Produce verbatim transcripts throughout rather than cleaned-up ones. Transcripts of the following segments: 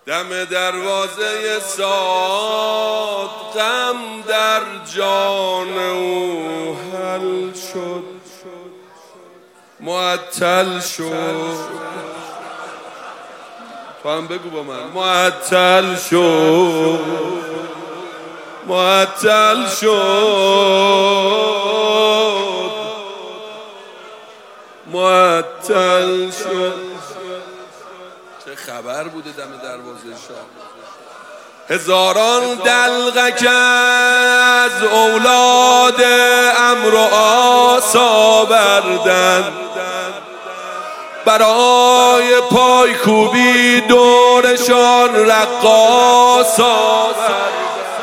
دم دروازه ساد غم در جان او حل شد، معطل شد. تو هم بگو با من. معطل شد، معطل شد، معطل شد. چه خبر بوده دم دروازه شاه؟ هزاران دلقک از اولاد امر و آسا بردن، برای پایکوبی دورشان رقاصا بردن.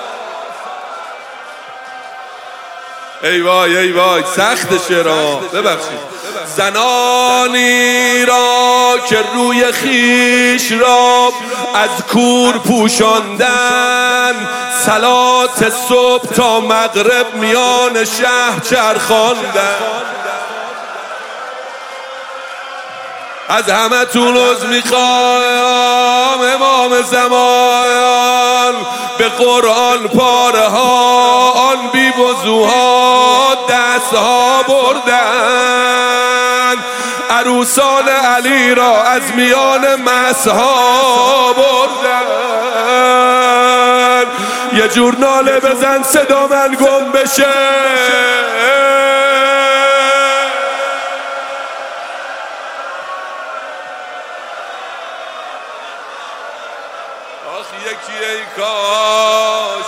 ای وای ای وای سخت شعرها، ببخشید. زنانی را که روی خیش را از کور پوشاندن، صلات صبح تا مغرب میان شهر چرخاندن. از همه تون عذر میخوام امام زمان، به قرآن پاره ها آن بی وضوها دست ها بردن، عروسان علی را از میان مسها بردن. یه جور ناله بزن صدا من گم بشه، یکی ای کاش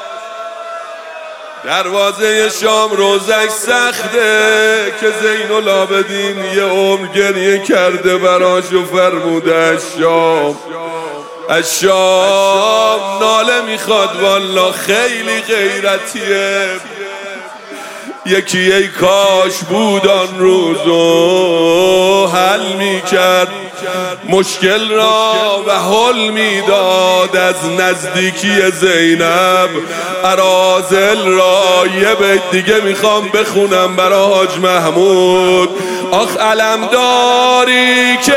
دروازه شام روزش سخته، که زین العابدین یه عمر گریه کرده براش و فرموده از شام، از شام ناله میخواد والا خیلی غیرتیه. یکی ای کاش بود آن روزو حل میکرد مشکل را و حل میداد از نزدیکی زینب اراذل را. یه بیت دیگه میخوام بخونم برا حاج محمود. آخ علمداری که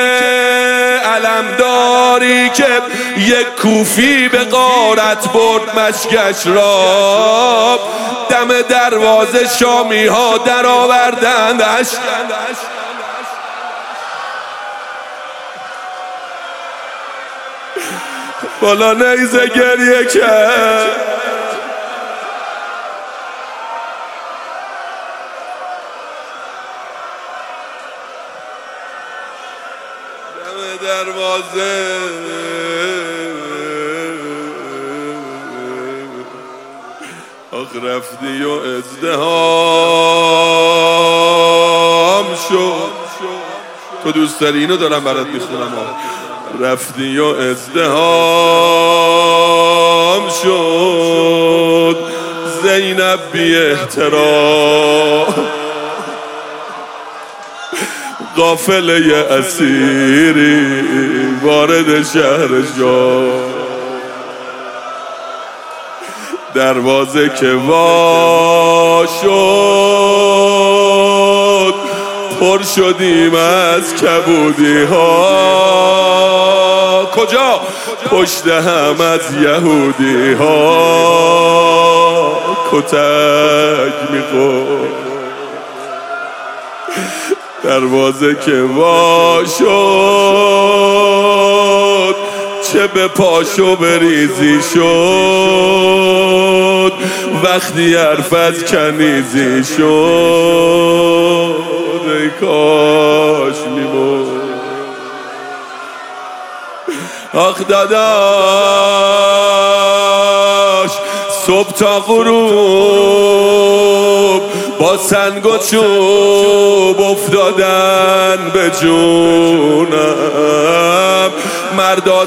علمداری که یک کوفی به غارت برد مشکش را، دم دروازه شامی ها در آوردندش. بالا نیزه گریه کرد، دم دروازه آخ رفتی و ازدهام شد. تو دوست داری اینو دارم برات میخونم. رفتی و ازدهام شد زینب بی احترام، قافله اسیری وارد شهر شد. دروازه که وا شد پر شدیم از کبودی ها. کجا؟ پشت هم از یهودی ها کتک میخورد. دروازه که وا شد چه به پاشو بریزی شد، وقتی حرف از کنیزی شد ای کاش میمون. آخ داداش صبح تا غروب با سنگ و چوب افتادن به جونم، مردا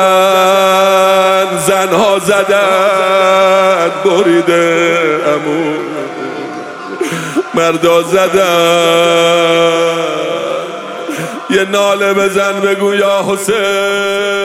زدن زنها زدن بریده امون، مردا زدن. یه ناله بزن بگو یا حسین.